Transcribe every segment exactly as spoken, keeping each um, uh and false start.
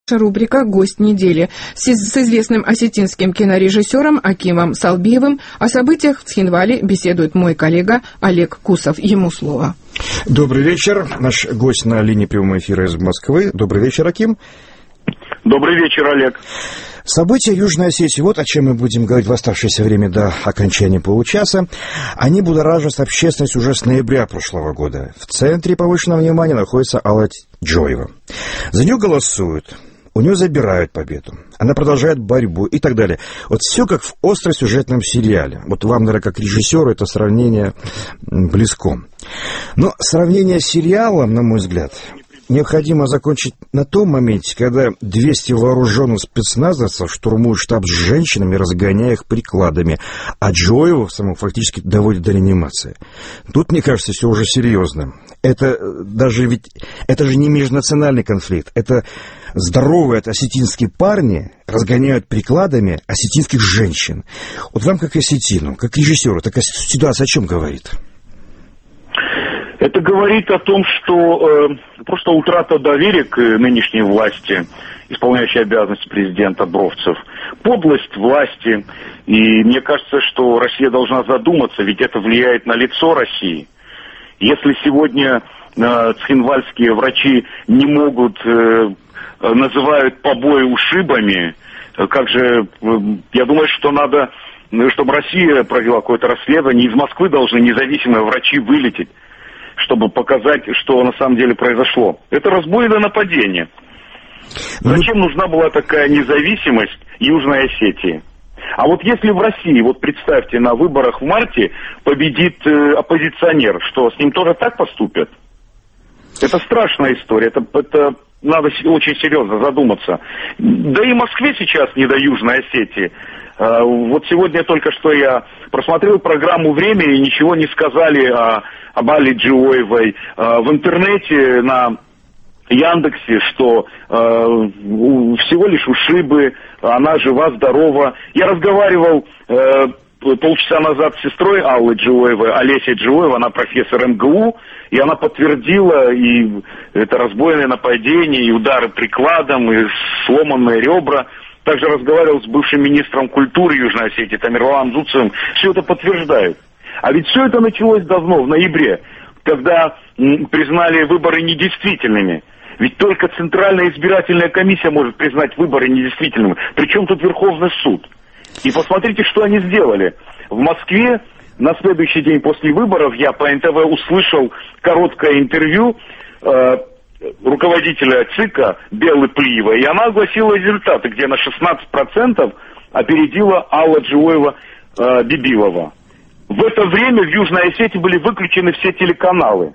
Рубрика «Гость недели» с, с известным осетинским кинорежиссером Акимом Салбиевым о событиях в Цхинвале беседует мой коллега Олег Кусов. Ему слово. Добрый вечер. Наш гость на линии прямого эфира из Москвы. Добрый вечер, Аким. Добрый вечер, Олег. События Южной Осетии, вот о чем мы будем говорить в оставшееся время до окончания получаса. Они будоражат общественность уже с ноября прошлого года. В центре повышенного внимания находится Алла Джоева. За нее голосуют. У нее забирают победу. Она продолжает борьбу и так далее. Вот все как в остросюжетном сериале. Вот вам, наверное, как режиссеру это сравнение близко. Но сравнение с сериалом, на мой взгляд, необходимо закончить на том моменте, когда двести вооруженных спецназовцев штурмуют штаб с женщинами, разгоняя их прикладами, а Джоеву саму фактически доводит до реанимации. Тут, мне кажется, все уже серьезно. Это даже ведь, это же не межнациональный конфликт, это здоровые осетинские парни разгоняют прикладами осетинских женщин. Вот вам, как осетину, как режиссеру, такая ситуация о чем говорит? Это говорит о том, что э, просто утрата доверия к нынешней власти, исполняющей обязанности президента Бровцев, подлость власти. И мне кажется, что Россия должна задуматься, ведь это влияет на лицо России. Если сегодня э, цхинвальские врачи не могут, э, называют побои ушибами, э, как же, э, я думаю, что надо, чтобы Россия провела какое-то расследование, из Москвы должны независимые врачи вылететь, чтобы показать, что на самом деле произошло. Это разбойное нападение. Зачем нужна была такая независимость Южной Осетии? А вот если в России, вот представьте, на выборах в марте победит э, оппозиционер, что с ним тоже так поступят? Это страшная история, это, это надо очень серьезно задуматься. Да и Москве сейчас не до Южной Осетии. Э, вот сегодня только что я просмотрел программу «Время» и ничего не сказали о, об Алле Джоевой. Э, в интернете на Яндексе, что э, всего лишь ушибы, она жива, здорова. Я разговаривал э, полчаса назад с сестрой Аллы Джоевой, Олесей Джоевой, она профессор эм гэ у, и она подтвердила и это разбойное нападение, и удары прикладом, и сломанные ребра. Также разговаривал с бывшим министром культуры Южной Осетии Тамерланом Зуцевым. Все это подтверждают. А ведь все это началось давно, в ноябре, когда м, признали выборы недействительными. Ведь только Центральная избирательная комиссия может признать выборы недействительными. Причем тут Верховный суд. И посмотрите, что они сделали. В Москве на следующий день после выборов я по эн тэ вэ услышал короткое интервью э, руководителя ЦИКа Беллы Плиевой. И она огласила результаты, где на шестнадцать процентов опередила Алла Джоева э, Бибилова. В это время в Южной Осетии были выключены все телеканалы.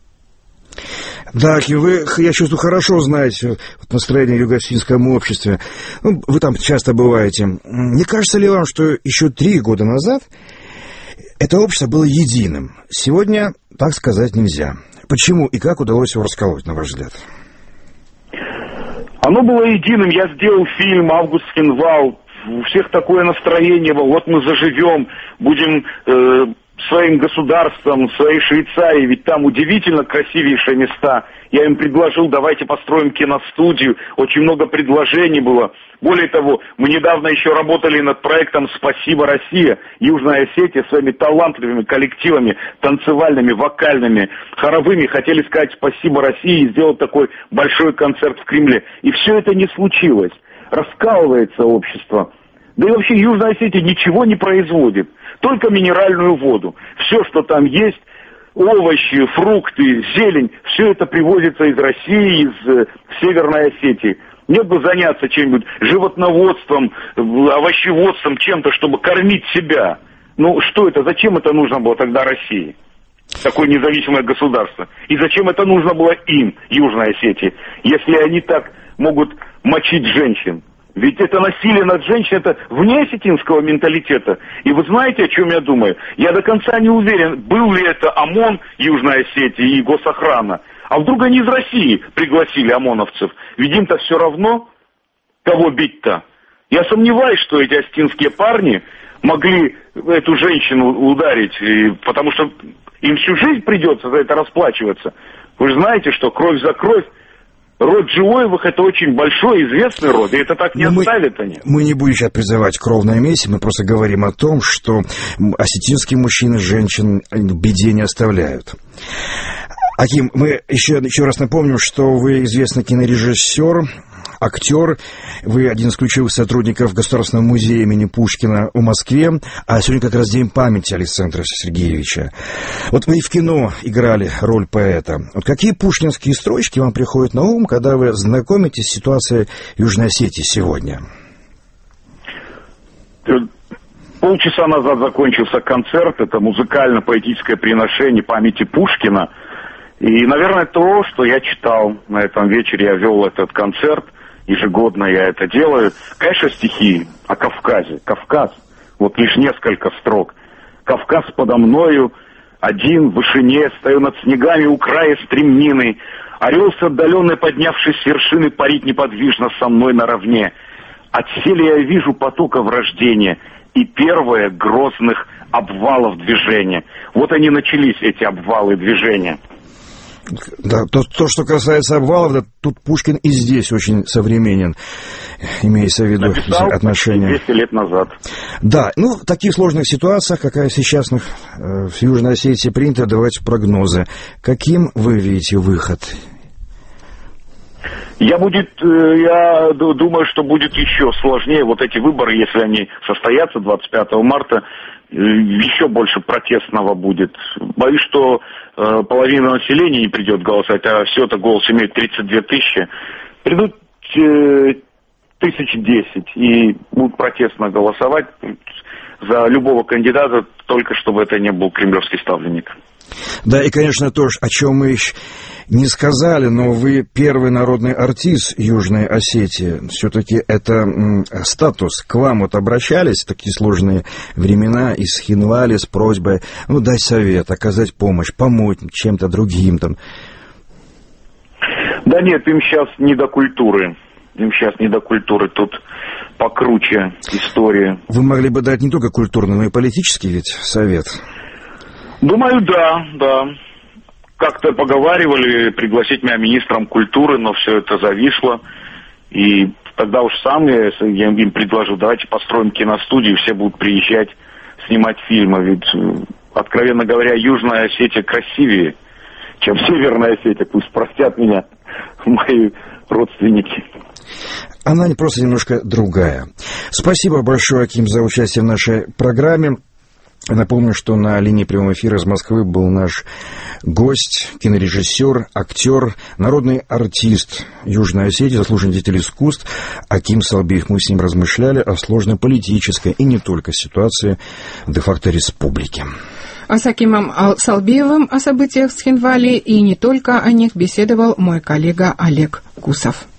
Да, вы, я чувствую, хорошо знаете настроение в юго-осетинском обществе. Ну, вы там часто бываете. Не кажется ли вам, что еще три года назад это общество было единым? Сегодня так сказать нельзя. Почему и как удалось его расколоть, на ваш взгляд? Оно было единым. Я сделал фильм «Август Цхинвал». У всех такое настроение. Вот мы заживем, будем... Э, своим государством, своей Швейцарией, ведь там удивительно красивейшие места. Я им предложил, давайте построим киностудию. Очень много предложений было. Более того, мы недавно еще работали над проектом «Спасибо, Россия». Южная Осетия своими талантливыми коллективами, танцевальными, вокальными, хоровыми хотели сказать «Спасибо, России» и сделать такой большой концерт в Кремле. И все это не случилось. Раскалывается общество. Да и вообще Южная Осетия ничего не производит. Только минеральную воду. Все, что там есть, овощи, фрукты, зелень, все это привозится из России, из э, Северной Осетии. Нет бы заняться чем-нибудь животноводством, овощеводством, чем-то, чтобы кормить себя. Ну что это, зачем это нужно было тогда России? Такое независимое государство. И зачем это нужно было им, Южной Осетии, если они так могут мочить женщин? Ведь это насилие над женщиной, это вне осетинского менталитета. И вы знаете, о чем я думаю? Я до конца не уверен, был ли это ОМОН Южной Осетии и госохрана. А вдруг они из России пригласили ОМОНовцев? Ведь им-то все равно, кого бить-то. Я сомневаюсь, что эти осетинские парни могли эту женщину ударить, потому что им всю жизнь придется за это расплачиваться. Вы же знаете, что кровь за кровь. род Живоевых — это очень большой, известный род, и это так не мы, оставят они. Мы не будем сейчас призывать к кровной мести, мы просто говорим о том, что осетинские мужчины женщин в беде не оставляют. Аким, мы еще, еще раз напомним, что вы известный кинорежиссер, актер, вы один из ключевых сотрудников Государственного музея имени Пушкина в Москве, а сегодня как раз день памяти Александра Сергеевича. Вот вы в кино играли роль поэта. Вот какие пушкинские строчки вам приходят на ум, когда вы знакомитесь с ситуацией Южной Осетии сегодня? Полчаса назад закончился концерт, это музыкально-поэтическое приношение памяти Пушкина. И, наверное, то, что я читал на этом вечере, я вел этот концерт, ежегодно я это делаю. Конечно, стихи о Кавказе. Кавказ, вот лишь несколько строк. Кавказ подо мною, один в вышине, стою над снегами у края стремнины. Орел с отдаленной, поднявшись с вершины, парит неподвижно со мной наравне. Отселе я вижу потока врождения и первое грозных обвалов движения. Вот они начались, эти обвалы движения. Да, то, то, что касается обвалов, да, тут Пушкин и здесь очень современен, имеется в виду написал отношения. двести лет назад. Да, ну, в таких сложных ситуациях, какая сейчас в Южной Осетии принято давать прогнозы. Каким вы видите выход? Я, будет, я думаю, что будет еще сложнее. Вот эти выборы, если они состоятся двадцать пятого марта, еще больше протестного будет. Боюсь, что э, половина населения не придет голосовать, а все это голос имеет тридцать две тысячи. Придут э, тысячи десять и будут протестно голосовать за любого кандидата, только чтобы это не был кремлевский ставленник. Да, и, конечно, то, о чем мы еще не сказали, но вы первый народный артист Южной Осетии. Все-таки это м, статус. К вам вот обращались в такие сложные времена из Хинвали с просьбой, ну, дать совет, оказать помощь, помочь чем-то другим там? Да нет, им сейчас не до культуры. Им сейчас не до культуры. Тут покруче история. Вы могли бы дать не только культурный, но и политический ведь совет? Думаю, да, да. Как-то поговаривали пригласить меня министром культуры, но все это зависло. И тогда уж сам я, я им предложил, давайте построим киностудию, все будут приезжать, снимать фильмы. Ведь, откровенно говоря, Южная Осетия красивее, чем Северная Осетия. Пусть простят меня мои родственники. Она просто немножко другая. Спасибо большое, Аким, за участие в нашей программе. Напомню, что на линии прямого эфира из Москвы был наш гость, кинорежиссер, актер, народный артист Южной Осетии, заслуженный деятель искусств Аким Салбиев. Мы с ним размышляли о сложной политической и не только ситуации в де-факто республике. А с Акимом Салбиевым о событиях в Цхинвале и не только о них беседовал мой коллега Олег Кусов.